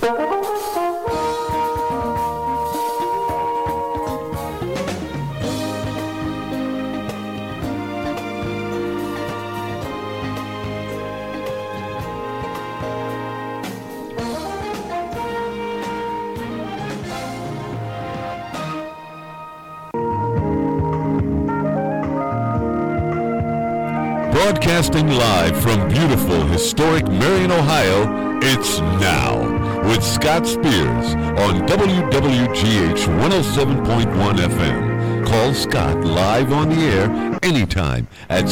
Broadcasting live from beautiful, historic Marion, Ohio, it's Now with Scott Spears on WWGH 107.1 FM. Call Scott live on the air anytime at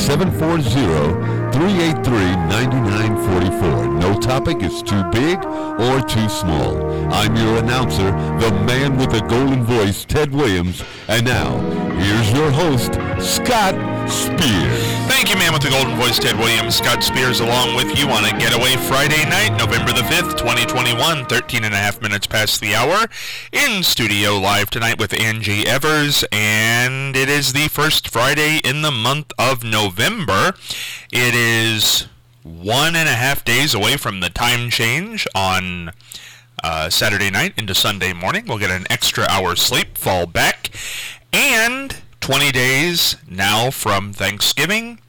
740-383-9944. No topic is too big or too small. I'm your announcer, the man with the golden voice, Ted Williams. And now, here's your host, Scott Spears. Thank you, man with the golden voice, Ted Williams. Scott Spears along with you on a getaway Friday night, November the 5th, 2021, 13 and a half minutes past the hour. In studio live tonight with Angie Evers, and it is the first Friday in the month of November. It is 1.5 days away from the time change on Saturday night into Sunday morning. We'll get an extra hour's sleep, fall back, and 20 days now from Thanksgiving,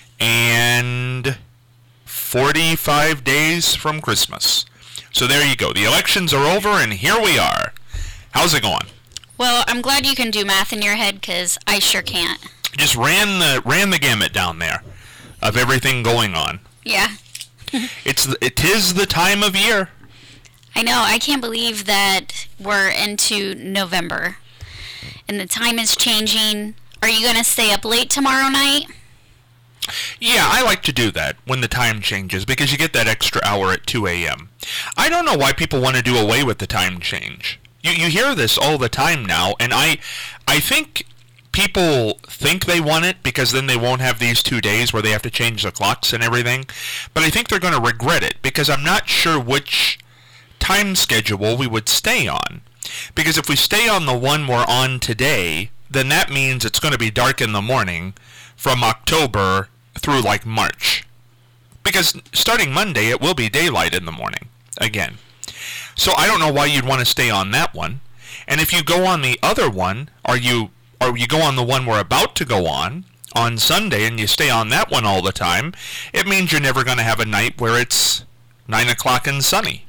and 45 days from Christmas. So there you go. The elections are over, and here we are. How's it going? Well, I'm glad you can do math in your head, because I sure can't. Just ran the gamut down there of everything going on. Yeah. It is the time of year. I know. I can't believe that we're into November. And the time is changing. Are you going to stay up late tomorrow night? Yeah, I like to do that when the time changes because you get that extra hour at 2 a.m. I don't know why people want to do away with the time change. You hear this all the time now, and I think people think they want it because then they won't have these 2 days where they have to change the clocks and everything. But I think they're going to regret it because I'm not sure which time schedule we would stay on. Because if we stay on the one we're on today, then that means it's going to be dark in the morning from October through like March. Because starting Monday, it will be daylight in the morning again. So I don't know why you'd want to stay on that one. And if you go on the other one, or you go on the one we're about to go on Sunday, and you stay on that one all the time, it means you're never going to have a night where it's 9 o'clock and sunny.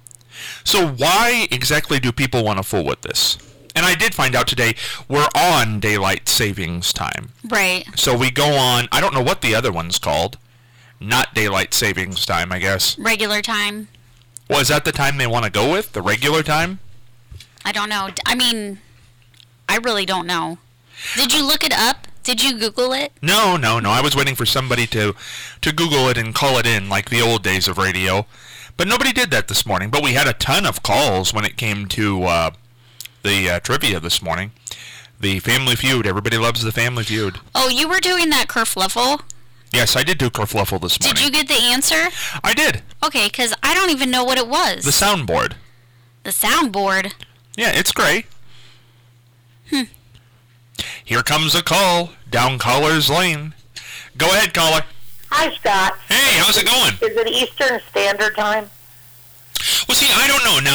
So why exactly do people want to fool with this? And I did find out today we're on daylight savings time. Right. So we go on, I don't know what the other one's called. Not daylight savings time, I guess. Regular time. Well, is that the time they want to go with? The regular time? I don't know. I mean, I really don't know. Did you look it up? Did you Google it? No. I was waiting for somebody to Google it and call it in like the old days of radio. But nobody did that this morning. But we had a ton of calls when it came to the trivia this morning. The Family Feud. Everybody loves the Family Feud. Oh, you were doing that kerfluffle? Yes, I did do kerfluffle this morning. Did you get the answer? I did. Okay, because I don't even know what it was. The soundboard. The soundboard? Yeah, it's gray. Here comes a call down Caller's Lane. Go ahead, caller. Hi, Scott. Hey, how's it going? Is it Eastern Standard Time? Well, see, I don't know.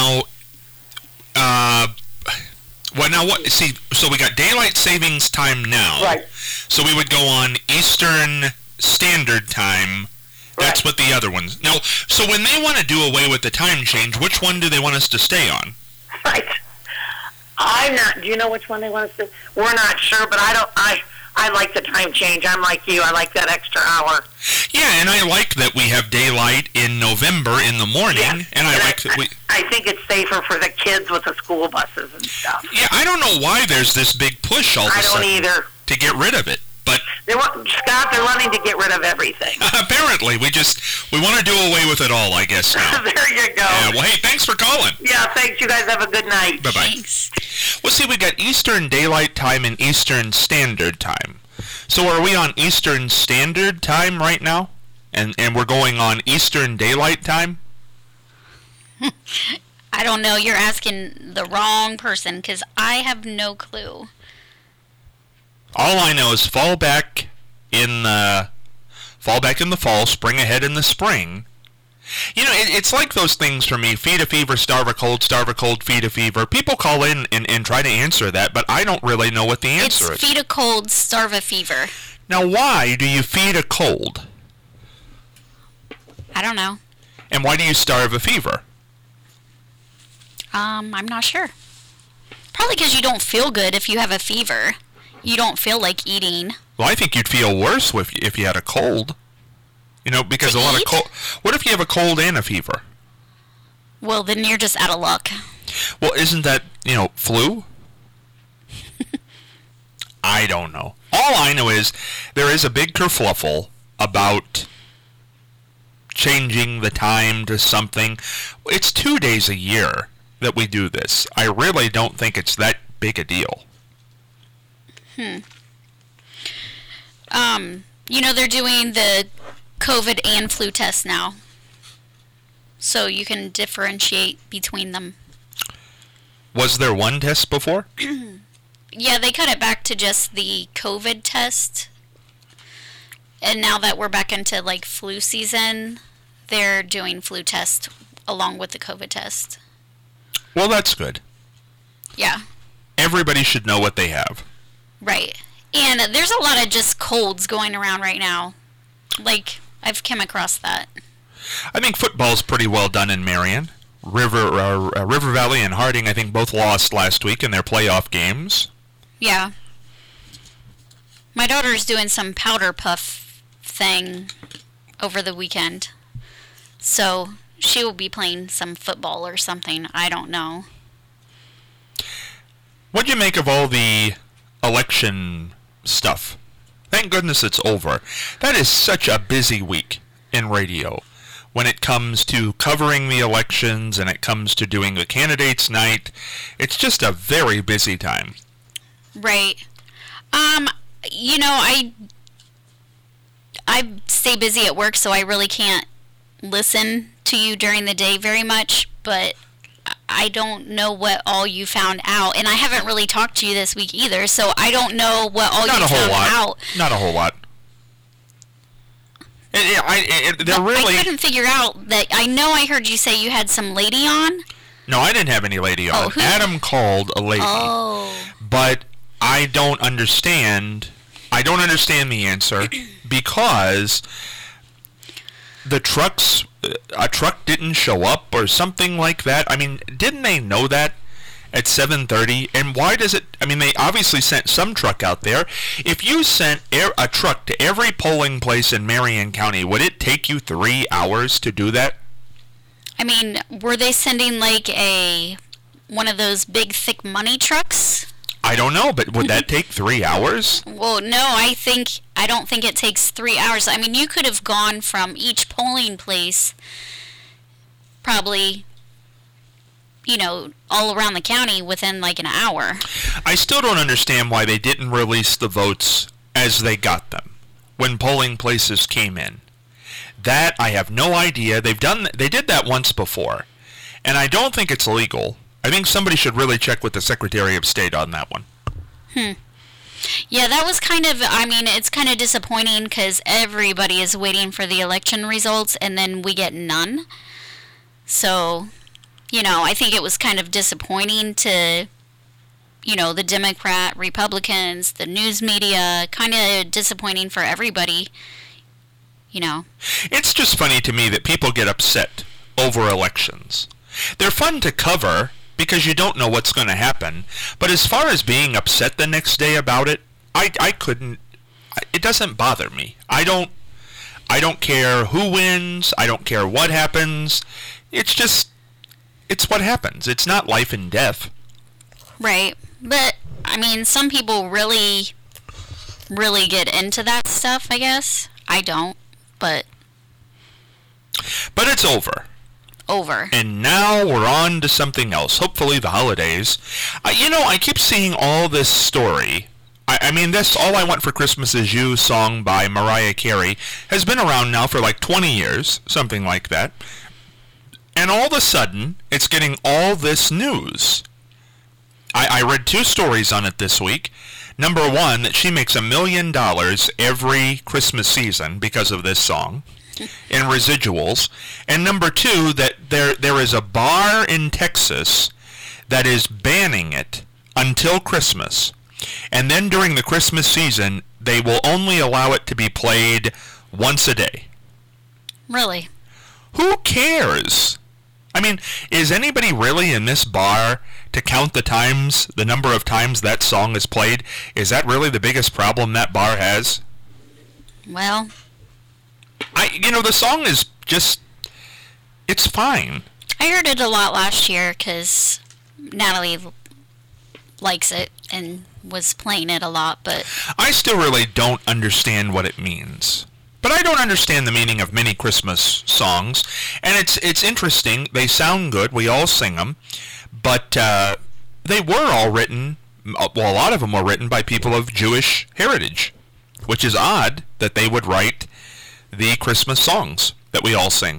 So we got daylight savings time now. Right. So we would go on Eastern Standard Time. That's what the other ones. Now, so when they want to do away with the time change, which one do they want us to stay on? Right. I'm not. Do you know which one they want us to? We're not sure, but I like the time change. I'm like you. I like that extra hour. Yeah, and I like that we have daylight in November in the morning, and I like that we... I think it's safer for the kids with the school buses and stuff. Yeah, I don't know why there's this big push all of a sudden either. To get rid of it, but... Scott, they're wanting to get rid of everything. Apparently, we want to do away with it all, I guess, now. There you go. Yeah, well, hey, thanks for calling. Yeah, thanks. You guys have a good night. Bye-bye. Thanks. Well, see, we got Eastern Daylight Time and Eastern Standard Time. So are we on Eastern Standard Time right now? And we're going on Eastern Daylight Time? I don't know. You're asking the wrong person, because I have no clue. All I know is fall back in the fall, spring ahead in the spring, It's like those things for me. Feed a fever, starve a cold, feed a fever. People call in and try to answer that, but I don't really know what the answer is. It's feed a cold, starve a fever. Now, why do you feed a cold? I don't know. And why do you starve a fever? I'm not sure. Probably because you don't feel good if you have a fever. You don't feel like eating. Well, I think you'd feel worse if you had a cold. Because a lot of cold. What if you have a cold and a fever? Well, then you're just out of luck. Well, isn't that, flu? I don't know. All I know is there is a big kerfluffle about changing the time to something. It's 2 days a year that we do this. I really don't think it's that big a deal. They're doing the COVID and flu test now. So you can differentiate between them. Was there one test before? Yeah, they cut it back to just the COVID test. And now that we're back into flu season, they're doing flu test along with the COVID test. Well, that's good. Yeah. Everybody should know what they have. Right. And there's a lot of just colds going around right now. I've come across that. I think football's pretty well done in Marion. River Valley and Harding, I think, both lost last week in their playoff games. Yeah. My daughter's doing some powder puff thing over the weekend. So she will be playing some football or something. I don't know. What'd you make of all the election stuff? Thank goodness it's over. That is such a busy week in radio when it comes to covering the elections and it comes to doing the candidates' night. It's just a very busy time. Right. I stay busy at work, so I really can't listen to you during the day very much, but I don't know what all you found out, and I haven't really talked to you this week either, so I don't know what all you found out. Not a whole lot. I couldn't figure out that. I know I heard you say you had some lady on. No, I didn't have any lady on. Adam called a lady. Oh. But I don't understand. I don't understand the answer because a truck didn't show up or something like that. I mean, didn't they know that at 7:30? And why does it? I mean, they obviously sent some truck out there. If you sent a truck to every polling place in Marion County, would it take you 3 hours to do that? I mean, were they sending one of those big thick money trucks? I don't know, but would that take 3 hours? Well, no, I don't think it takes 3 hours. I mean, you could have gone from each polling place probably, all around the county within an hour. I still don't understand why they didn't release the votes as they got them when polling places came in. That I have no idea. They did that once before, and I don't think it's legal. I think somebody should really check with the Secretary of State on that one. Yeah, that was it's kind of disappointing because everybody is waiting for the election results and then we get none. So, I think it was kind of disappointing to, the Democrat, Republicans, the news media, kind of disappointing for everybody, It's just funny to me that people get upset over elections. They're fun to cover because you don't know what's going to happen. But as far as being upset the next day about it, I couldn't. It doesn't bother me. I don't care who wins. I don't care what happens. It's what happens. It's not life and death. Right. But, some people really, really get into that stuff, I guess. I don't, but it's over. And now we're on to something else. Hopefully the holidays. I keep seeing all this story. This All I Want for Christmas Is You song by Mariah Carey has been around now for 20 years, something like that. And all of a sudden, it's getting all this news. I read 2 stories on it this week. Number one, that she makes $1 million every Christmas season because of this song. in residuals. And number two, that there is a bar in Texas that is banning it until Christmas. And then during the Christmas season, they will only allow it to be played once a day. Really? Who cares? I mean, is anybody really in this bar to count the number of times that song is played? Is that really the biggest problem that bar has? Well, the song is just, it's fine. I heard it a lot last year because Natalie likes it and was playing it a lot, but I still really don't understand what it means. But I don't understand the meaning of many Christmas songs, and it's interesting. They sound good. We all sing them, but they were all written. Well, a lot of them were written by people of Jewish heritage, which is odd that they would write the Christmas songs that we all sing.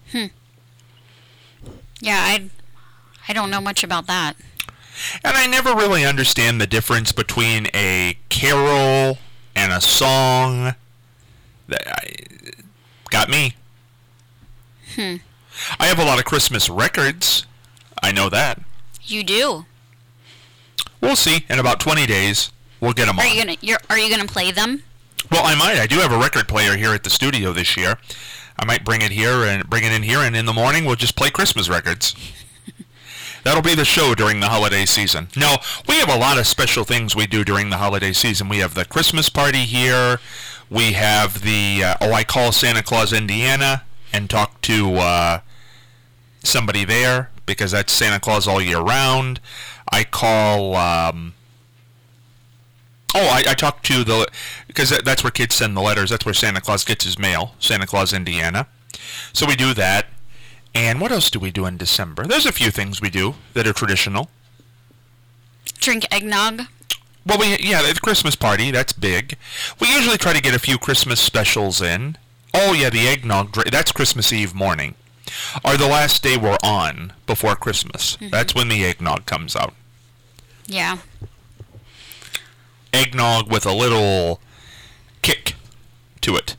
Yeah, I don't know much about that. And I never really understand the difference between a carol and a song. Got me. I have a lot of Christmas records. I know that. You do? We'll see. In about 20 days, we'll get them on. Are you gonna play them? Well, I might. I do have a record player here at the studio this year. I might bring it in here, and in the morning we'll just play Christmas records. That'll be the show during the holiday season. No, we have a lot of special things we do during the holiday season. We have the Christmas party here. We have the, I call Santa Claus, Indiana, and talk to somebody there, because that's Santa Claus all year round. I call, I talk to because that's where kids send the letters. That's where Santa Claus gets his mail, Santa Claus, Indiana. So we do that. And what else do we do in December? There's a few things we do that are traditional. Drink eggnog? Well, the Christmas party, that's big. We usually try to get a few Christmas specials in. Oh, yeah, the eggnog, that's Christmas Eve morning. Or the last day we're on before Christmas. Mm-hmm. That's when the eggnog comes out. Yeah. Eggnog with a little kick to it.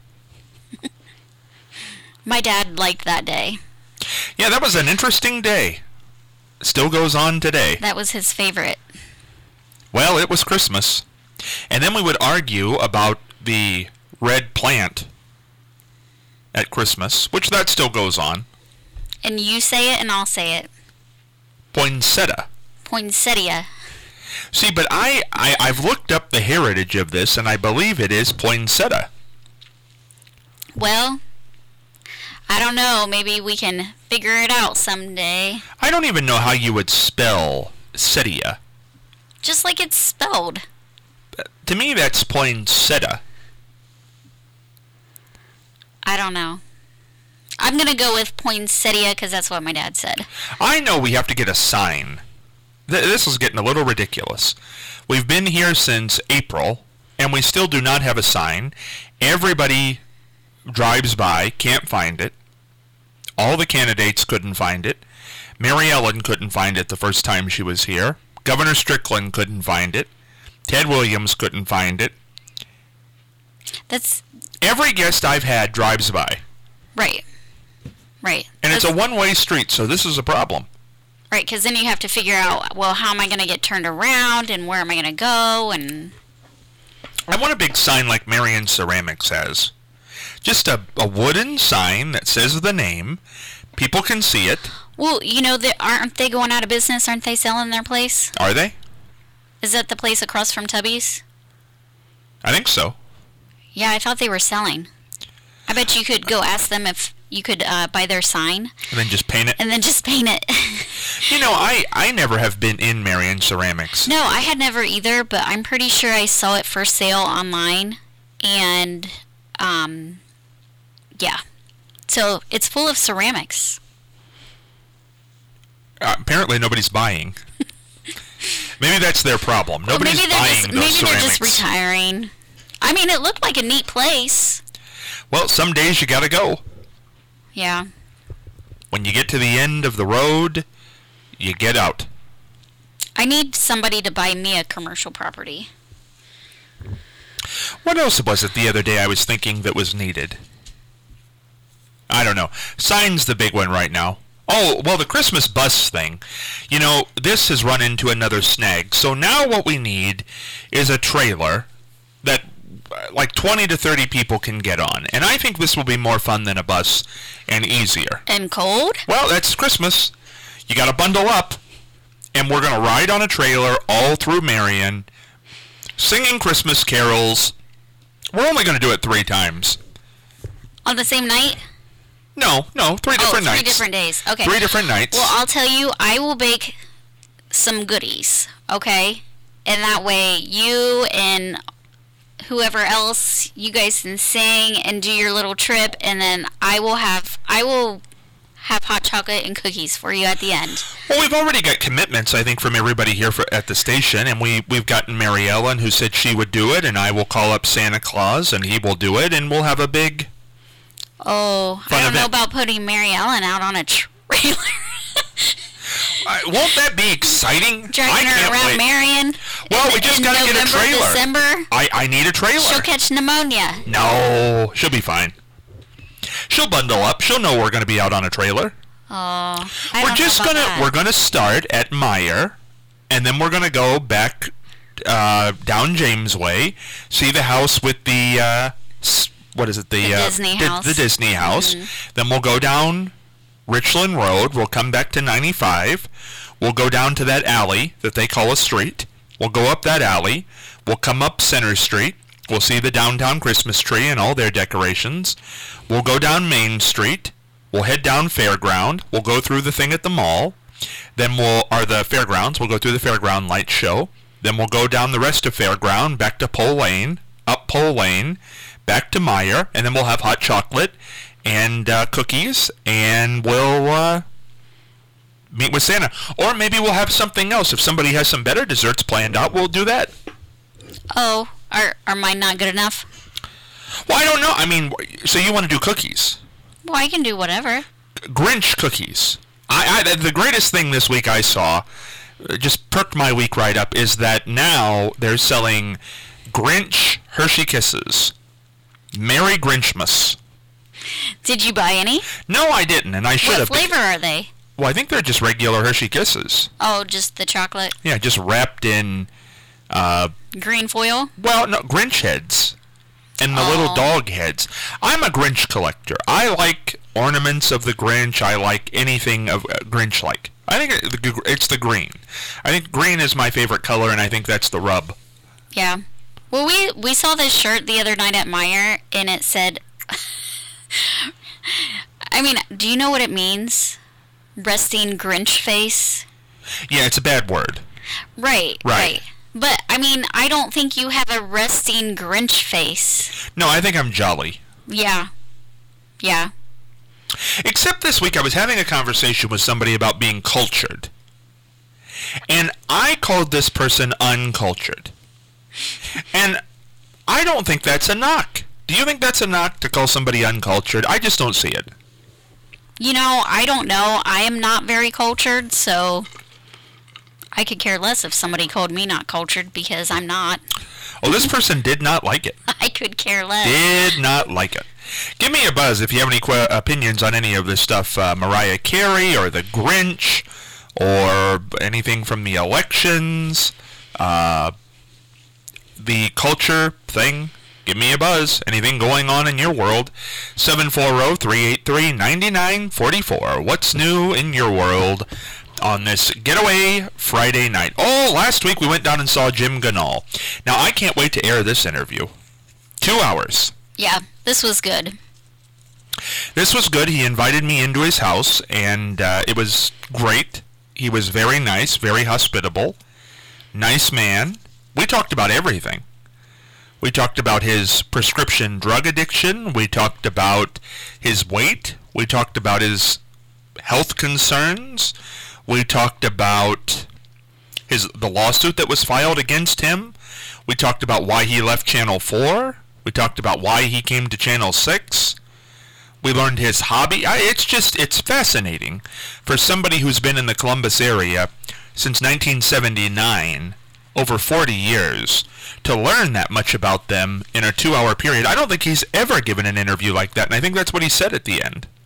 My dad liked that day. Yeah, that was an interesting day. Still goes on today. That was his favorite. Well, it was Christmas. And then we would argue about the red plant at Christmas, which that still goes on. And you say it and I'll say it. Poinsettia. Poinsettia. See, but I've looked up the heritage of this, and I believe it is poinsettia. Well, I don't know. Maybe we can figure it out someday. I don't even know how you would spell setia. Just like it's spelled. To me, that's poinsettia. I don't know. I'm going to go with poinsettia because that's what my dad said. I know we have to get a sign. This is getting a little ridiculous. We've been here since April, and we still do not have a sign. Everybody drives by, can't find it. All the candidates couldn't find it. Mary Ellen couldn't find it the first time she was here. Governor Strickland couldn't find it. Ted Williams couldn't find it. That's... Every guest I've had drives by. Right. Right. And it's a one-way street, so this is a problem. Right, because then you have to figure out, well, how am I going to get turned around, and where am I going to go, and... I want a big sign like Marion Ceramics has. Just a wooden sign that says the name. People can see it. Well, aren't they going out of business? Aren't they selling their place? Are they? Is that the place across from Tubby's? I think so. Yeah, I thought they were selling. I bet you could go ask them if you could buy their sign. And then just paint it? And then just paint it. I never have been in Marion Ceramics. No, I had never either, but I'm pretty sure I saw it for sale online. And, yeah. So, it's full of ceramics. Apparently nobody's buying. Maybe that's their problem. Nobody's buying those ceramics. Maybe they're just retiring. I mean, it looked like a neat place. Well, some days you gotta go. Yeah. When you get to the end of the road, you get out. I need somebody to buy me a commercial property. What else was it the other day I was thinking that was needed? I don't know. Sign's the big one right now. Oh, well, the Christmas bus thing. You know, this has run into another snag. So now what we need is a trailer that like 20 to 30 people can get on. And I think this will be more fun than a bus and easier. And cold? Well, that's Christmas. You got to bundle up. And we're going to ride on a trailer all through Marion, singing Christmas carols. We're only going to do it 3 times. On the same night? No, 3 different nights. 3 different days. Okay. 3 different nights. Well, I'll tell you, I will bake some goodies, okay? And that way you and whoever else, you guys can sing and do your little trip, and then I will have hot chocolate and cookies for you at the end. Well, we've already got commitments, I think, from everybody here at the station, and we've gotten Mary Ellen, who said she would do it, and I will call up Santa Claus, and he will do it, and we'll have a big... Oh, I don't know about putting Mary Ellen out on a trailer. Won't that be exciting? Dragging her around Marion. Well, we just gotta get a trailer. December. I need a trailer. She'll catch pneumonia. No, she'll be fine. She'll bundle up. She'll know we're gonna be out on a trailer. Oh, We're gonna start at Meyer, and then we're gonna go back down James Way, see the house with the what is it? The Disney house. The Disney house. Mm-hmm. Then we'll go down Richland Road. We'll come back to 95. We'll go down to that alley that they call a street. We'll go up that alley. We'll come up Center Street. We'll see the downtown Christmas tree and all their decorations. We'll go down Main Street. We'll head down Fairground. We'll go through the thing at the mall. Then the fairgrounds. We'll go through the fairground light show. Then we'll go down the rest of Fairground, back to Pole Lane, up Pole Lane, back to Meyer, and then we'll have hot chocolate and cookies, and we'll meet with Santa. Or maybe we'll have something else. If somebody has some better desserts planned out, we'll do that. Oh, are mine not good enough? Well, I don't know. I mean, so you want to do cookies? Well, I can do whatever. Grinch cookies. The greatest thing this week I saw, just perked my week right up, is that now they're selling Grinch Hershey Kisses. Merry Grinchmas. Did you buy any? No, I didn't, and I should have. What flavor are they? Well, I think they're just regular Hershey Kisses. Oh, just the chocolate? Yeah, just wrapped in... green foil? Well, no, Grinch heads. And the little dog heads. I'm a Grinch collector. I like ornaments of the Grinch. I like anything of Grinch-like. I think it's the green. I think green is my favorite color, and I think that's the rub. Yeah. Well, we saw this shirt the other night at Meyer, and it said... I mean, do you know what it means? Resting Grinch face? Yeah, it's a bad word. Right. But, I mean, I don't think you have a resting Grinch face. No, I think I'm jolly. Yeah. Except this week I was having a conversation with somebody about being cultured. And I called this person uncultured. And I don't think that's a knock. Do you think that's a knock to call somebody uncultured? I just don't see it. You know, I don't know. I am not very cultured, so I could care less if somebody called me not cultured because I'm not. Well, this person did not like it. I could care less. Did not like it. Give me a buzz if you have any opinions on any of this stuff. Mariah Carey or the Grinch or anything from the elections. The culture thing. Give me a buzz. Anything going on in your world. 740-383-9944. What's new in your world on this Getaway Friday night? Oh, last week we went down and saw Jim Ganahl. Now, I can't wait to air this interview. 2 hours. Yeah, this was good. This was good. He invited me into his house, and it was great. He was very nice, very hospitable. Nice man. We talked about everything. We talked about his prescription drug addiction. We talked about his weight. We talked about his health concerns. We talked about the lawsuit that was filed against him. We talked about why he left Channel 4. We talked about why he came to Channel 6. We learned his hobby. It's fascinating for somebody who's been in the Columbus area since 1979, over 40 years, to learn that much about them in a 2-hour period. I don't think he's ever given an interview like that, and I think that's what he said at the end.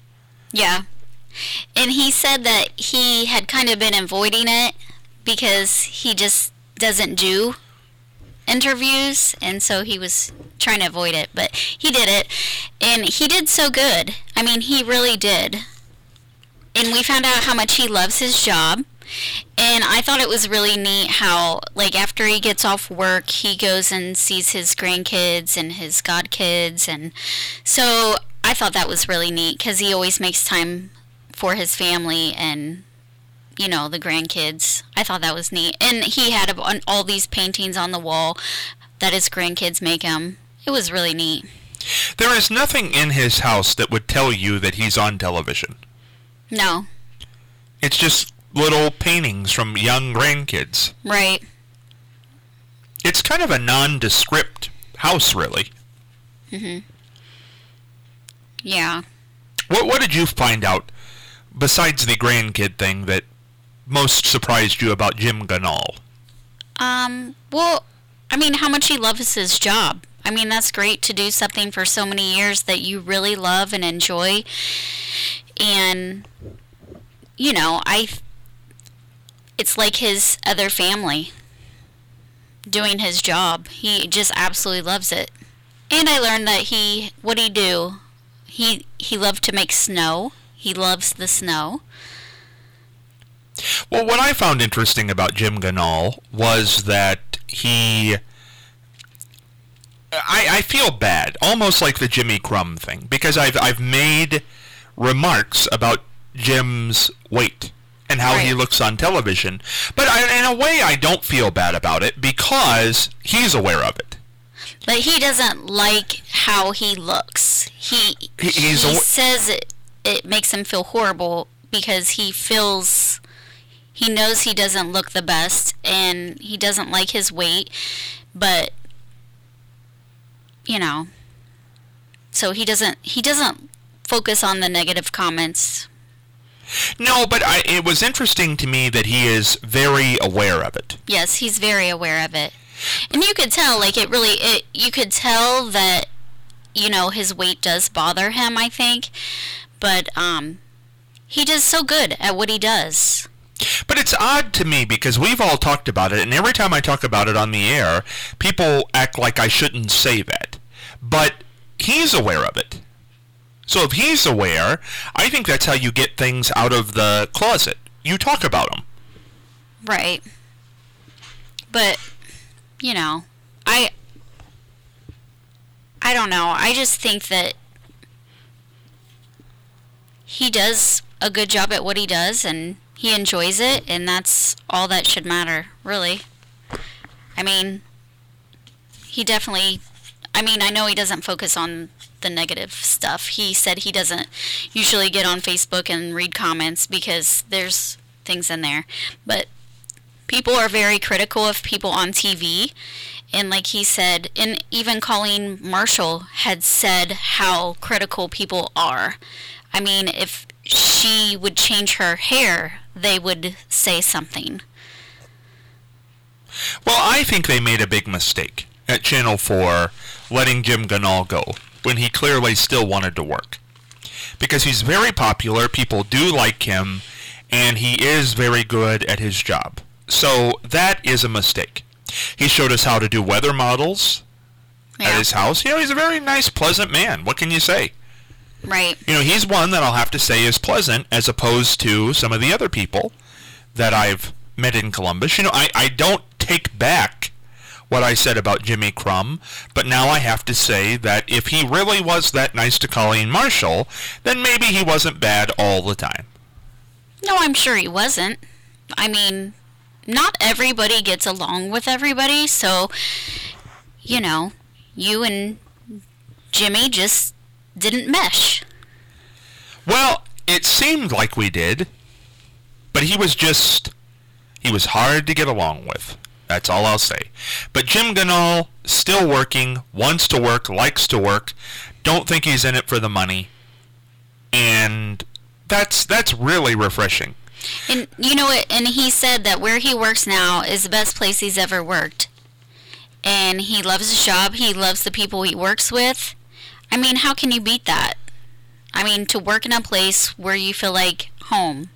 Yeah. And he said that he had kind of been avoiding it because he just doesn't do interviews, and so he was trying to avoid it, but he did it, and he did so good. I mean, he really did. And we found out how much he loves his job, and I thought it was really neat how, like, after he gets off work, he goes and sees his grandkids and his godkids, and so I thought that was really neat, because he always makes time for his family and, you know, the grandkids. I thought that was neat. And he had all these paintings on the wall that his grandkids make him. It was really neat. There is nothing in his house that would tell you that he's on television. No. It's just little paintings from young grandkids. Right. It's kind of a nondescript house, really. Mhm. Yeah. What did you find out, besides the grandkid thing, that most surprised you about Jim Gunnall? Well, I mean, how much he loves his job. I mean, that's great to do something for so many years that you really love and enjoy. And, you know, it's like his other family doing his job. He just absolutely loves it. And I learned that he loved to make snow. He loves the snow. Well, what I found interesting about Jim Gunnall was that I feel bad, almost like the Jimmy Crumb thing, because I've made remarks about Jim's weight and how he looks on television, but in a way I don't feel bad about it because he's aware of it. But he doesn't like how he looks. He says it makes him feel horrible because he knows he doesn't look the best and he doesn't like his weight, but you know, so he doesn't focus on the negative comments. No, but it was interesting to me that he is very aware of it. Yes, he's very aware of it. And you could tell, like, you could tell that, you know, his weight does bother him, I think. But, he does so good at what he does. But it's odd to me because we've all talked about it, and every time I talk about it on the air, people act like I shouldn't say that. But he's aware of it. So if he's aware, I think that's how you get things out of the closet. You talk about them. Right. But, you know, I don't know. I just think that he does a good job at what he does, and he enjoys it, and that's all that should matter, really. I mean, I know he doesn't focus on the negative stuff. He said he doesn't usually get on Facebook and read comments because there's things in there. But people are very critical of people on TV. And like he said, and even Colleen Marshall had said how critical people are. I mean, if she would change her hair, they would say something. Well, I think they made a big mistake at Channel 4 letting Jim Gunnall go when he clearly still wanted to work. Because he's very popular, people do like him, and he is very good at his job. So that is a mistake. He showed us how to do weather models at his house. You know, he's a very nice, pleasant man. What can you say? Right. You know, he's one that I'll have to say is pleasant as opposed to some of the other people that I've met in Columbus. You know, I don't take back what I said about Jimmy Crumb, but now I have to say that if he really was that nice to Colleen Marshall, then maybe he wasn't bad all the time. No, I'm sure he wasn't. I mean, not everybody gets along with everybody, so, you know, you and Jimmy just didn't mesh. Well, it seemed like we did, but he was hard to get along with. That's all I'll say. But Jim Gunnall, still working, wants to work, likes to work, don't think he's in it for the money, and that's really refreshing. And you know what? And he said that where he works now is the best place he's ever worked. And he loves his job. He loves the people he works with. I mean, how can you beat that? I mean, to work in a place where you feel like home.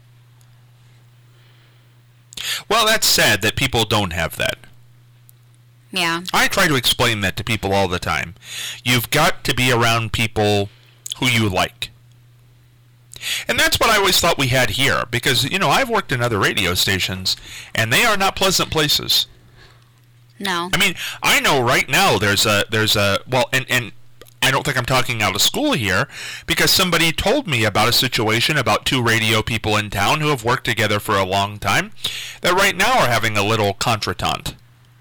Well, that's sad that people don't have that. Yeah. I try to explain that to people all the time. You've got to be around people who you like. And that's what I always thought we had here, because, I've worked in other radio stations, and they are not pleasant places. No. I mean, I know right now there's a and I don't think I'm talking out of school here, because somebody told me about a situation about two radio people in town who have worked together for a long time that right now are having a little contretemps.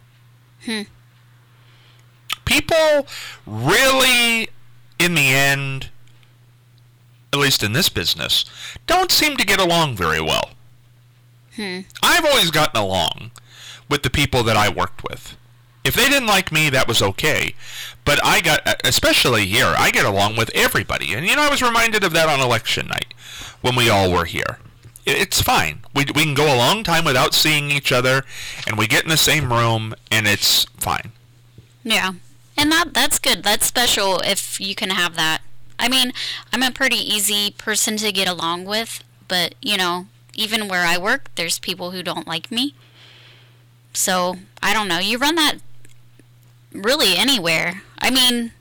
People really, in the end, at least in this business, don't seem to get along very well. I've always gotten along with the people that I worked with. If they didn't like me, that was okay. But especially here, I get along with everybody. And, I was reminded of that on election night when we all were here. It's fine. We can go a long time without seeing each other, and we get in the same room, and it's fine. Yeah. And that's good. That's special if you can have that. I mean, I'm a pretty easy person to get along with, but, even where I work, there's people who don't like me. So, I don't know. You run that really anywhere. I mean,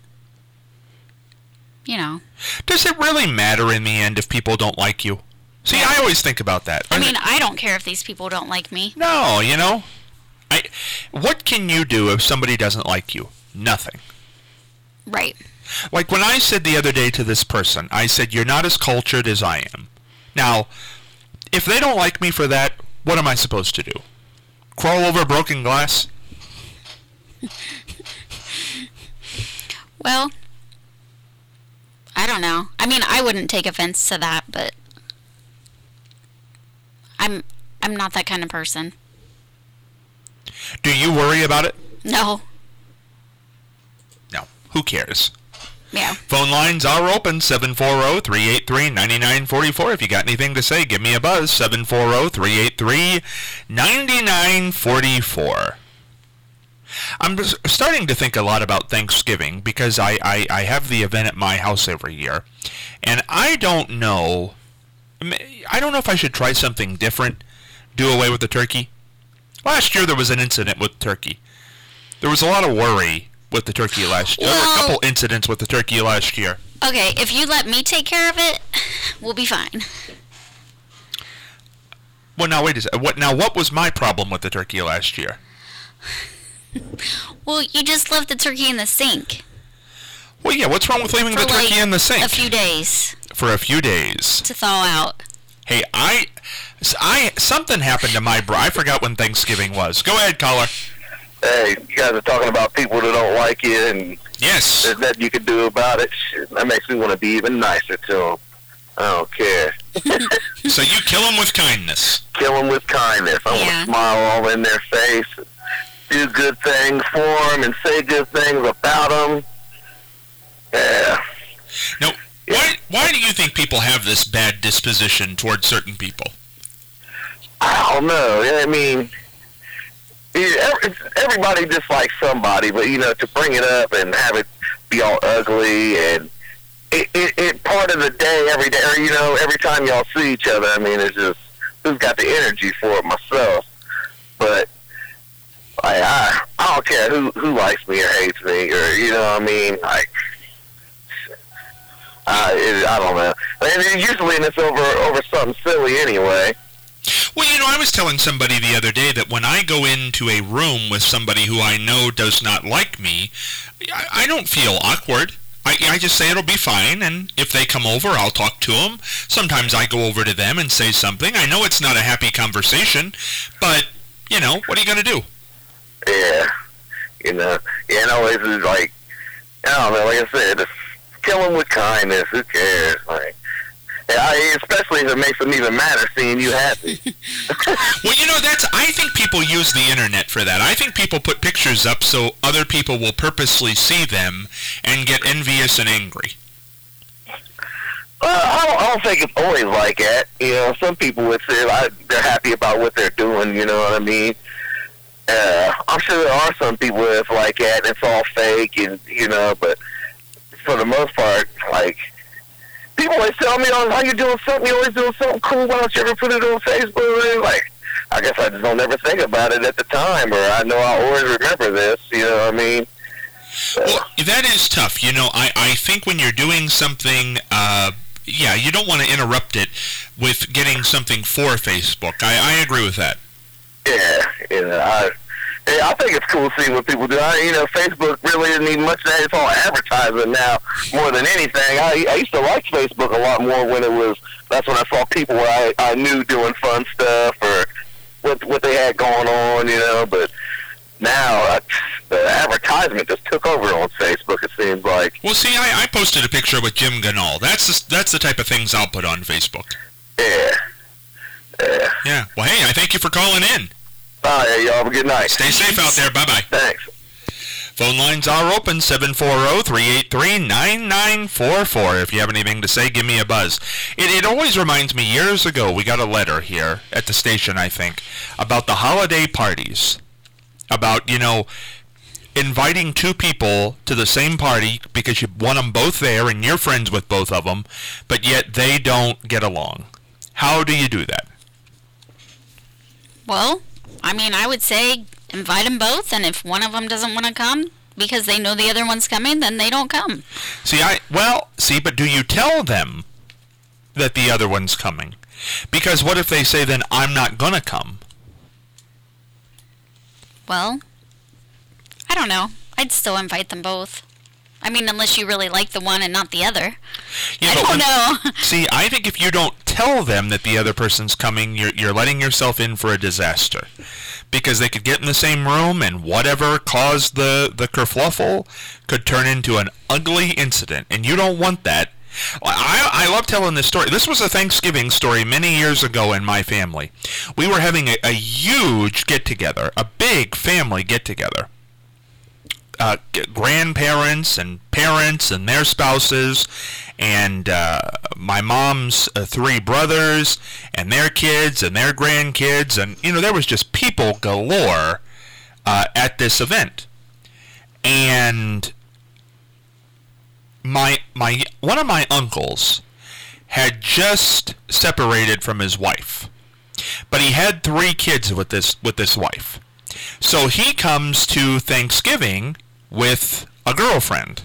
Does it really matter in the end if people don't like you? See, I always think about that. I mean, I don't care if these people don't like me. No, what can you do if somebody doesn't like you? Nothing. Right. Like when I said the other day to this person, I said, you're not as cultured as I am. Now, if they don't like me for that, what am I supposed to do? Crawl over broken glass? Well, I don't know. I mean, I wouldn't take offense to that, but I'm not that kind of person. Do you worry about it? No. No. Who cares? Yeah. Phone lines are open, 740-383-9944. If you got anything to say, give me a buzz, 740-383-9944. I'm starting to think a lot about Thanksgiving because I have the event at my house every year. And I don't know if I should try something different, do away with the turkey. Last year there was an incident with turkey. There was a lot of worry with the turkey last year. There were a couple incidents with the turkey last year. Okay, if you let me take care of it, we'll be fine. Well, now wait a second. What was my problem with the turkey last year? Well, you just left the turkey in the sink. Well, yeah, what's wrong with leaving the turkey in the sink? A few days. For a few days. To thaw out. Hey, something happened to my I forgot when Thanksgiving was. Go ahead, caller. Hey, you guys are talking about people that don't like you, and yes, there's nothing you can do about it. Shit, that makes me want to be even nicer to them. I don't care. So you kill them with kindness. Kill them with kindness. I want to smile all in their face, do good things for them, and say good things about them. Yeah. Now, why do you think people have this bad disposition towards certain people? I don't know. I mean, everybody dislikes somebody, but, to bring it up and have it be all ugly and it part of the day, every day, or, every time y'all see each other, I mean, it's just, who's got the energy for it myself? But I don't care who likes me or hates me, or, I mean, like, I don't know. And usually it's over something silly anyway. Well, I was telling somebody the other day that when I go into a room with somebody who I know does not like me, I don't feel awkward. I just say it'll be fine, and if they come over, I'll talk to them. Sometimes I go over to them and say something. I know it's not a happy conversation, but, what are you going to do? Yeah. It's like, I don't know, like I said, just kill them with kindness. Who cares? Like, especially if it makes them even madder seeing you happy. Well, I think people use the internet for that. I think people put pictures up so other people will purposely see them and get envious and angry. I don't think it's always like that. Some people would say they're happy about what they're doing, you know what I mean? I'm sure there are some people that's like that, and it's all fake, and, but for the most part, like, people always tell me, "Oh, how you doing something? You always doing something cool. Why don't you ever put it on Facebook?" And like, I guess I just don't ever think about it at the time, or I know I always remember this. You know what I mean? Well, that is tough. You know, I think when you're doing something, yeah, you don't want to interrupt it with getting something for Facebook. I agree with that. Yeah, I think it's cool seeing what people do. Facebook really isn't even much of that. It's all advertising now more than anything. I used to like Facebook a lot more when that's when I saw people where I knew doing fun stuff or what they had going on, but now the advertisement just took over on Facebook, it seems like. Well, see, I posted a picture with Jim Ganal. That's the type of things I'll put on Facebook. Yeah. Well, hey, I thank you for calling in. All right, y'all have a good night. Stay safe out there. Bye-bye. Thanks. Phone lines are open, 740-383-9944. If you have anything to say, give me a buzz. It always reminds me, years ago, we got a letter here at the station, I think, about the holiday parties. About, inviting two people to the same party because you want them both there and you're friends with both of them, but yet they don't get along. How do you do that? Well, I would say invite them both, and if one of them doesn't want to come because they know the other one's coming, then they don't come. But do you tell them that the other one's coming? Because what if they say, then I'm not going to come? Well, I don't know. I'd still invite them both. Unless you really like the one and not the other. Yeah, I don't know. See, I think if you don't tell them that the other person's coming, you're letting yourself in for a disaster. Because they could get in the same room and whatever caused the kerfluffle could turn into an ugly incident. And you don't want that. I love telling this story. This was a Thanksgiving story many years ago in my family. We were having a huge get-together, a big family get-together. Grandparents and parents and their spouses, and my mom's 3 brothers and their kids and their grandkids, and there was just people galore at this event. And one of my uncles had just separated from his wife, but he had 3 kids with this wife. So he comes to Thanksgiving with a girlfriend.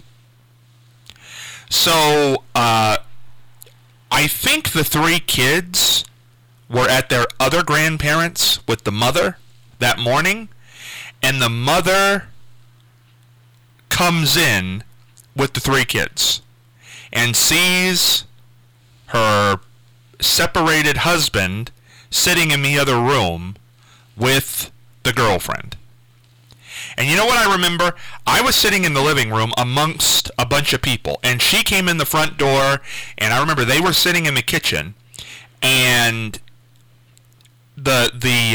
So I think the 3 kids were at their other grandparents with the mother that morning, and the mother comes in with the 3 kids and sees her separated husband sitting in the other room with the girlfriend. And you know what I remember? I was sitting in the living room amongst a bunch of people, and she came in the front door, and I remember they were sitting in the kitchen, and the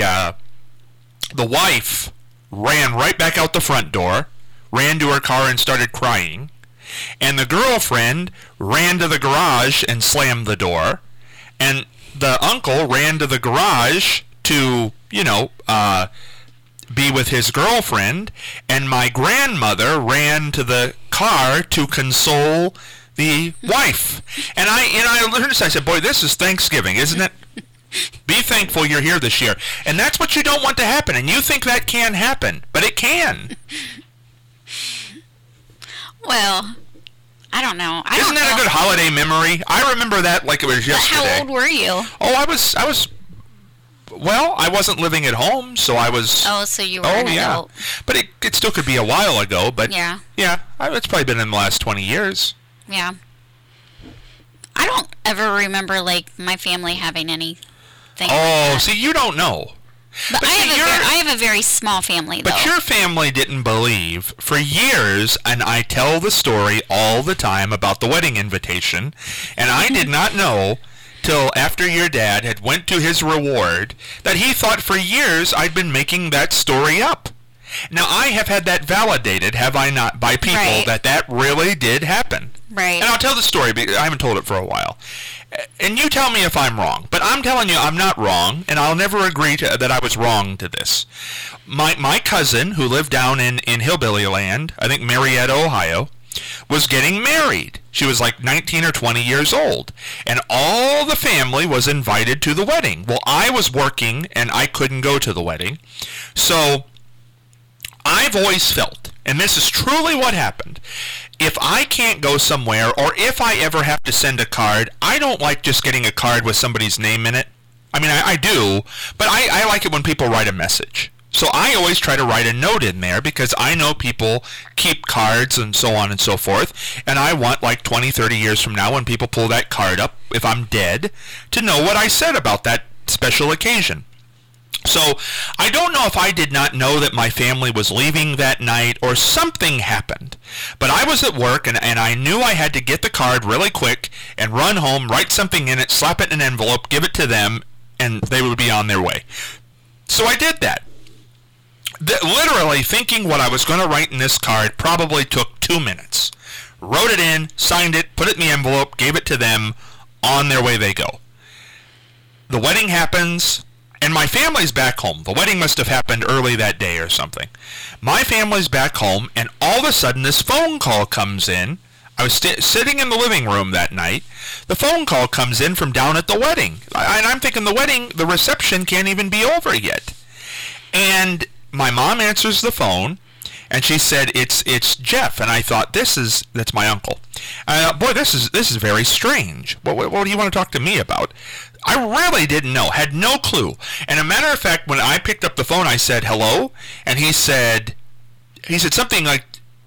wife ran right back out the front door, ran to her car and started crying, and the girlfriend ran to the garage and slammed the door, and the uncle ran to the garage to, be with his girlfriend, and my grandmother ran to the car to console the wife. And I learned this. I said, boy, this is Thanksgiving, isn't it? Be thankful you're here this year. And that's what you don't want to happen. And you think that can happen, but it can. Well, I don't know. Isn't that a good holiday memory? I remember that like it was yesterday. How old were you? Oh, I wasn't living at home, so I was... Oh, so you were an adult. But it still could be a while ago, but... Yeah. Yeah, it's probably been in the last 20 years. Yeah. I don't ever remember, my family having anything like that. See, you don't know. But I have a very small family, though. But your family didn't believe for years, and I tell the story all the time about the wedding invitation, and I did not know till after your dad had went to his reward that he thought for years I'd been making that story up. Now, I have had that validated, have I not, by people that really did happen. Right. And I'll tell the story, but I haven't told it for a while. And you tell me if I'm wrong. But I'm telling you I'm not wrong, and I'll never agree that I was wrong to this. My cousin, who lived down in Hillbilly Land, I think Marietta, Ohio, was getting married. She was like 19 or 20 years old. And all the family was invited to the wedding. Well, I was working and I couldn't go to the wedding. So I've always felt, and this is truly what happened, if I can't go somewhere or if I ever have to send a card, I don't like just getting a card with somebody's name in it. I mean, I do, but I like it when people write a message. So I always try to write a note in there because I know people keep cards and so on and so forth, and I want like 20, 30 years from now when people pull that card up, if I'm dead, to know what I said about that special occasion. So I don't know if I did not know that my family was leaving that night or something happened. But I was at work and I knew I had to get the card really quick and run home, write something in it, slap it in an envelope, give it to them, and they would be on their way. So I did that. Literally thinking what I was going to write in this card probably took 2 minutes. Wrote it in, signed it, put it in the envelope, gave it to them, on their way they go. The wedding happens, and my family's back home. The wedding must have happened early that day or something. My family's back home, and all of a sudden this phone call comes in. I was sitting in the living room that night. The phone call comes in from down at the wedding. And I'm thinking the reception can't even be over yet. And my mom answers the phone, and she said, it's Jeff. And I thought, that's my uncle. Boy, this is very strange. What do you want to talk to me about? I really didn't know, had no clue. And a matter of fact, when I picked up the phone, I said, hello? And he said something like,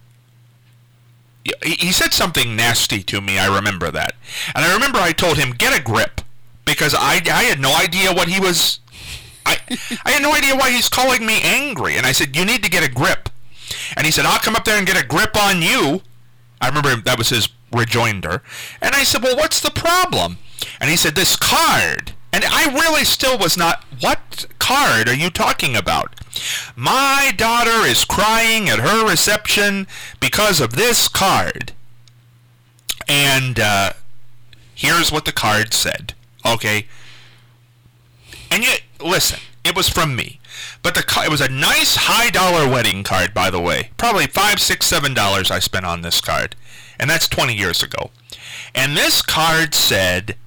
he said something nasty to me, I remember that. And I remember I told him, get a grip, because I had no idea what he was, I had no idea why he's calling me angry. And I said, you need to get a grip. And he said, I'll come up there and get a grip on you. I remember that was his rejoinder. And I said, well, what's the problem? And he said, this card. And I really still was not, what card are you talking about? My daughter is crying at her reception because of this card. And here's what the card said. Okay. And yet, listen, it was from me. But it was a nice high-dollar wedding card, by the way. Probably $5, $6, $7 I spent on this card. And that's 20 years ago. And this card said,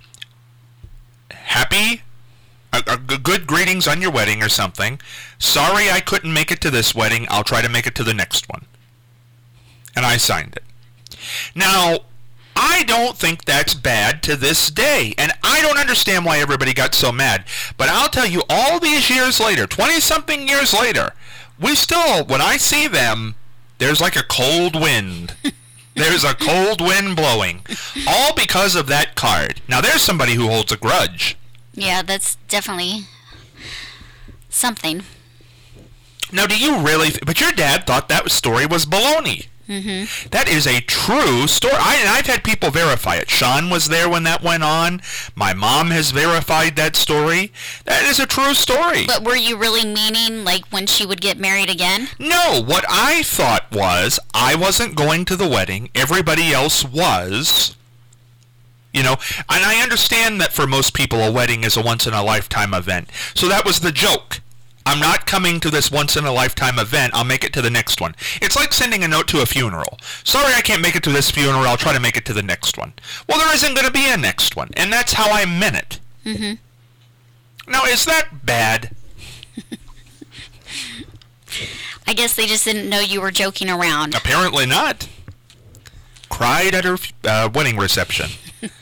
happy, good greetings on your wedding or something. Sorry I couldn't make it to this wedding. I'll try to make it to the next one. And I signed it. Now, I don't think that's bad to this day. And I don't understand why everybody got so mad. But I'll tell you, all these years later, 20-something years later, we still, when I see them, there's like a cold wind. There's a cold wind blowing. All because of that card. Now, there's somebody who holds a grudge. Yeah, that's definitely something. Now, do you really... But your dad thought that story was baloney. Mm-hmm. That is a true story. I've had people verify it. Sean was there when that went on. My mom has verified that story. That is a true story. But were you really meaning, like, when she would get married again? No, what I thought was I wasn't going to the wedding. Everybody else was. You know, and I understand that for most people a wedding is a once-in-a-lifetime event. So that was the joke. I'm not coming to this once-in-a-lifetime event. I'll make it to the next one. It's like sending a note to a funeral. Sorry I can't make it to this funeral. I'll try to make it to the next one. Well, there isn't going to be a next one. And that's how I meant it. Mm-hmm. Now, is that bad? I guess they just didn't know you were joking around. Apparently not. Cried at her wedding reception.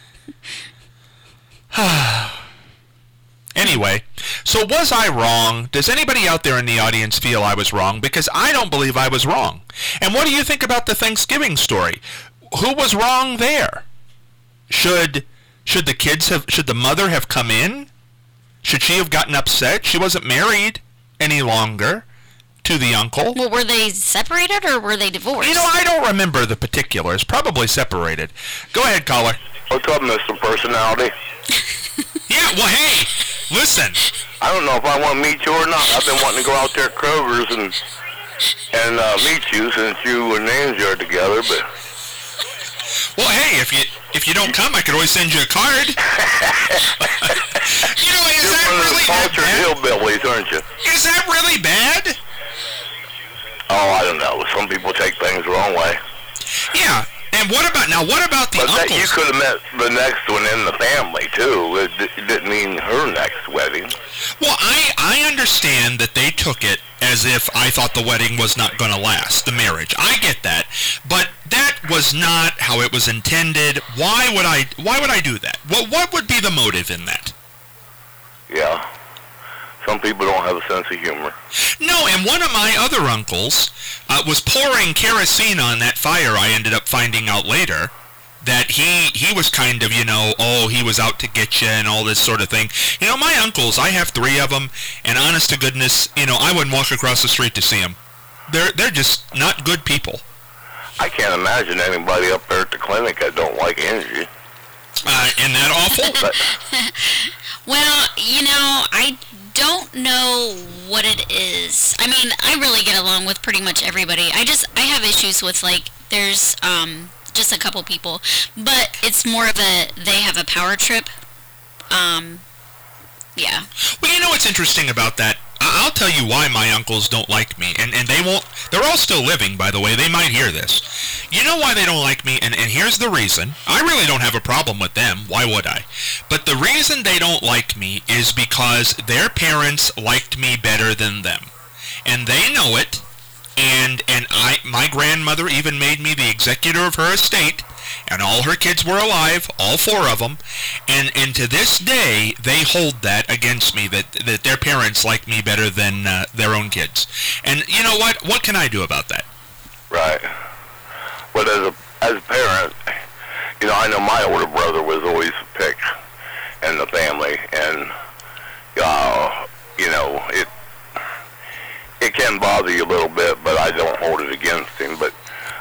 Anyway, so was I wrong? Does anybody out there in the audience feel I was wrong? Because I don't believe I was wrong. And what do you think about the Thanksgiving story? Who was wrong there? Should the mother have come in? Should she have gotten upset? She wasn't married any longer to the uncle. Well, were they separated or were they divorced? You know, I don't remember the particulars. Probably separated. Go ahead, caller. What's up, Mr. Personality? Yeah, well, hey, listen. I don't know if I want to meet you or not. I've been wanting to go out there at Kroger's and meet you since you and Nancy are together, but... Well, hey, if you don't come, I could always send you a card. You know, is that really that bad? Hillbillies, aren't you? Is that really bad? Oh, I don't know. Some people take things the wrong way. Yeah. And what about the But that you uncles? could have met the next one in the family too. It didn't mean her next wedding. Well, I understand that they took it as if I thought the wedding was not going to last, the marriage. I get that, but that was not how it was intended. Why would I do that? What would be the motive in that? Yeah. Some people don't have a sense of humor. No, and one of my other uncles was pouring kerosene on that fire. I ended up finding out later that he was kind of, he was out to get you and all this sort of thing. My uncles, I have 3 of them, and honest to goodness, I wouldn't walk across the street to see them. They're just not good people. I can't imagine anybody up there at the clinic that don't like Angie. Isn't that awful? But, Well, I don't know what it is. I mean, I really get along with pretty much everybody. I have issues with, there's just a couple people, but it's more of they have a power trip. Yeah. Well, what's interesting about that? I'll tell you why my uncles don't like me, and they won't. They're all still living, by the way. They might hear this. You know why they don't like me, and here's the reason. I really don't have a problem with them. Why would I? But the reason they don't like me is because their parents liked me better than them, and they know it. And my grandmother even made me the executor of her estate, and all her kids were alive, all 4 of them, and to this day, they hold that against me, that their parents like me better than their own kids. And you know what? What can I do about that? right. But as a parent, I know my older brother was always picked in the family, and it can bother you a little bit, but I don't hold it against him. But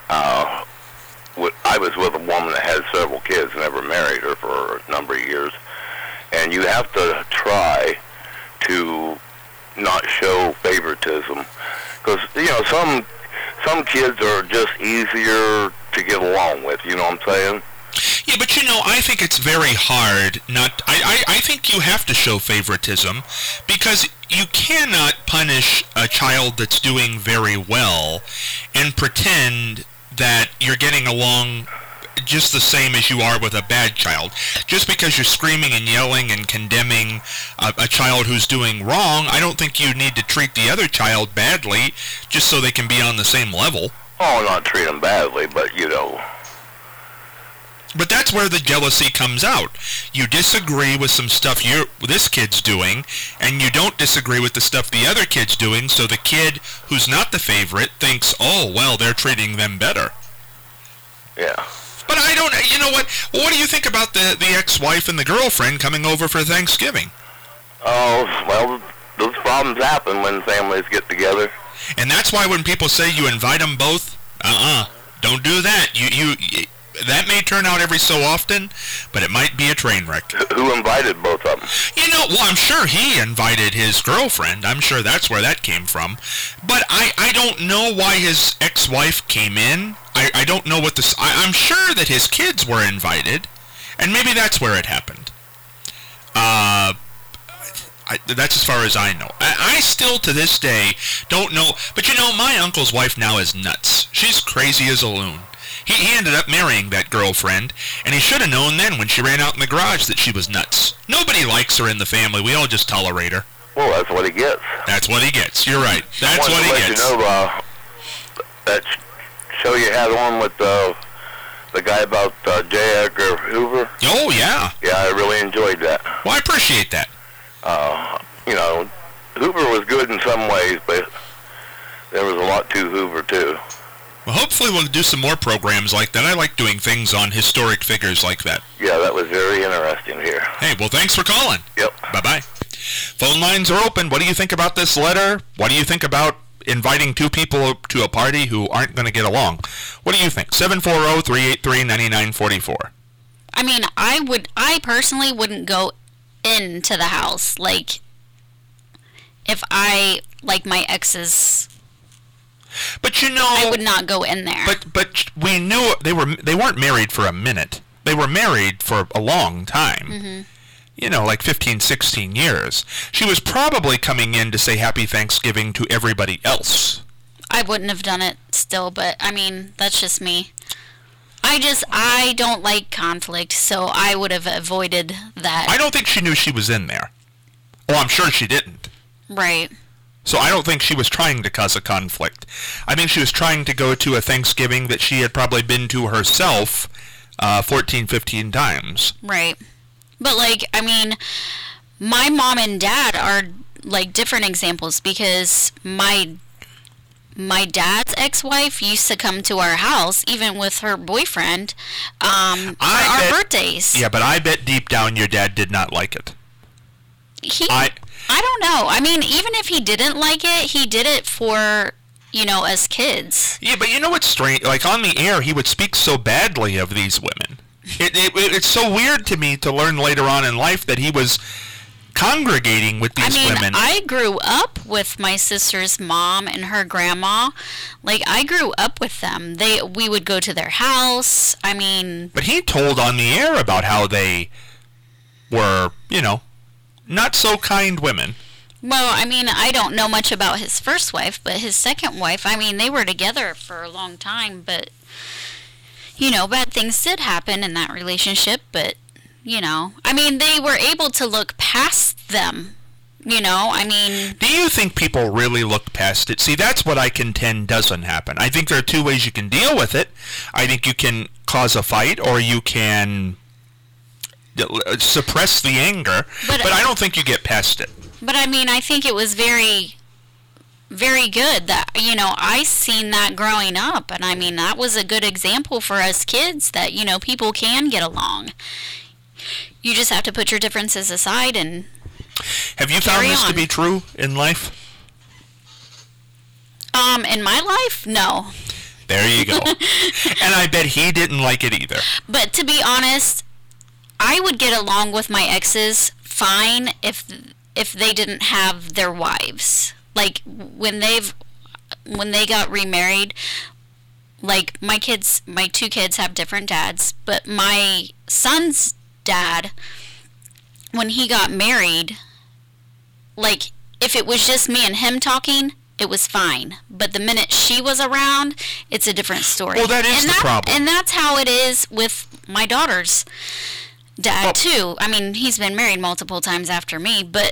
I was with a woman that had several kids, never married her for a number of years, and you have to try to not show favoritism, because some kids are just easier to get along with. You know what I'm saying? Yeah, but I think it's very hard not... I think you have to show favoritism, because you cannot punish a child that's doing very well and pretend that you're getting along just the same as you are with a bad child. Just because you're screaming and yelling and condemning a child who's doing wrong, I don't think you need to treat the other child badly just so they can be on the same level. Oh, not treat them badly, but But that's where the jealousy comes out. You disagree with some stuff this kid's doing, and you don't disagree with the stuff the other kid's doing, so the kid who's not the favorite thinks, oh, well, they're treating them better. yeah. But I don't, what do you think about the ex-wife and the girlfriend coming over for Thanksgiving? Oh, well, those problems happen when families get together. And that's why when people say you invite them both, don't do that. That may turn out every so often, but it might be a train wreck. Who invited both of them? Well, I'm sure he invited his girlfriend. I'm sure that's where that came from. But I don't know why his ex-wife came in. I don't know what this... I'm sure that his kids were invited, and maybe that's where it happened. That's as far as I know. I still, to this day, don't know... But my uncle's wife now is nuts. She's crazy as a loon. He ended up marrying that girlfriend, and he should have known then when she ran out in the garage that she was nuts. Nobody likes her in the family. We all just tolerate her. Well, that's what he gets. That's what he gets. You're right. That's what he gets. That show you had on with the guy about J. Edgar Hoover? Oh, yeah. Yeah, I really enjoyed that. Well, I appreciate that. Hoover was good in some ways, but there was a lot to Hoover, too. Well, hopefully we'll do some more programs like that. I like doing things on historic figures like that. Yeah, that was very interesting here. Hey, well, thanks for calling. Yep. Bye-bye. Phone lines are open. What do you think about this letter? What do you think about inviting 2 people to a party who aren't going to get along? What do you think? 740-383-9944. I mean, I personally wouldn't go into the house. Like, if I like my ex's... But I would not go in there. But we knew they weren't married for a minute. They were married for a long time. Mm-hmm. Like 15, 16 years. She was probably coming in to say Happy Thanksgiving to everybody else. I wouldn't have done it still, but I mean, that's just me. I don't like conflict, so I would have avoided that. I don't think she knew she was in there. Oh, I'm sure she didn't. Right. So I don't think she was trying to cause a conflict. I think she was trying to go to a Thanksgiving that she had probably been to herself 14, 15 times. Right. But, like, I mean, my mom and dad are, like, different examples because my dad's ex-wife used to come to our house, even with her boyfriend, for our birthdays. Yeah, but I bet deep down your dad did not like it. I don't know. I mean, even if he didn't like it, he did it for, us kids. Yeah, but you know what's strange? Like, on the air, he would speak so badly of these women. It's so weird to me to learn later on in life that he was congregating with these women. I grew up with my sister's mom and her grandma. Like, I grew up with them. We would go to their house. I mean... But he told on the air about how they were, not so kind women. Well, I mean, I don't know much about his first wife, but his second wife, I mean, they were together for a long time, but, bad things did happen in that relationship, but, I mean, they were able to look past them, I mean... Do you think people really look past it? See, that's what I contend doesn't happen. I think there are two ways you can deal with it. I think you can cause a fight, or you can... suppress the anger, but I don't think you get past it. But I mean, I think it was very, very good that, I seen that growing up, and I mean, that was a good example for us kids that, people can get along. You just have to put your differences aside and Have you found this to be true in life? In my life, no. There you go. And I bet he didn't like it either. But to be honest, I would get along with my exes fine if they didn't have their wives. Like, when they got remarried, like, my two kids have different dads, but my son's dad, when he got married, like, if it was just me and him talking, it was fine. But the minute she was around, it's a different story. Well, that is the problem. And that's how it is with my daughter's dad, too. I mean, he's been married multiple times after me, but,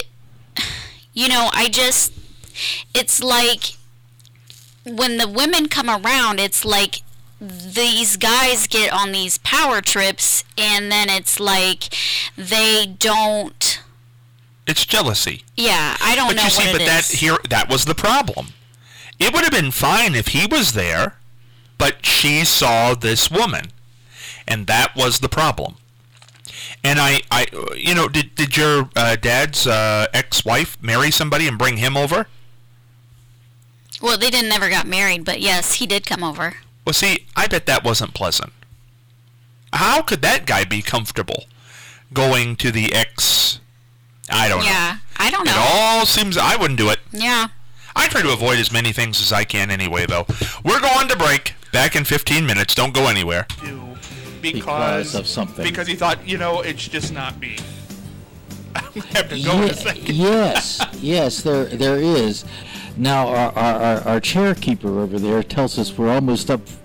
it's like, when the women come around, it's like these guys get on these power trips, and then it's like they don't... It's jealousy. Yeah, I don't know what it is. That was the problem. It would have been fine if he was there, but she saw this woman, and that was the problem. And did your dad's ex-wife marry somebody and bring him over? Well, they never got married, but yes, he did come over. Well, see, I bet that wasn't pleasant. How could that guy be comfortable going to the ex? I don't know. Yeah, I don't know. It all seems... I wouldn't do it. Yeah. I try to avoid as many things as I can anyway, though. We're going to break. Back in 15 minutes. Don't go anywhere. Because of something. Because he thought, it's just not me. I have to go in a second. Yes, there is. Now, our chair keeper over there tells us we're almost up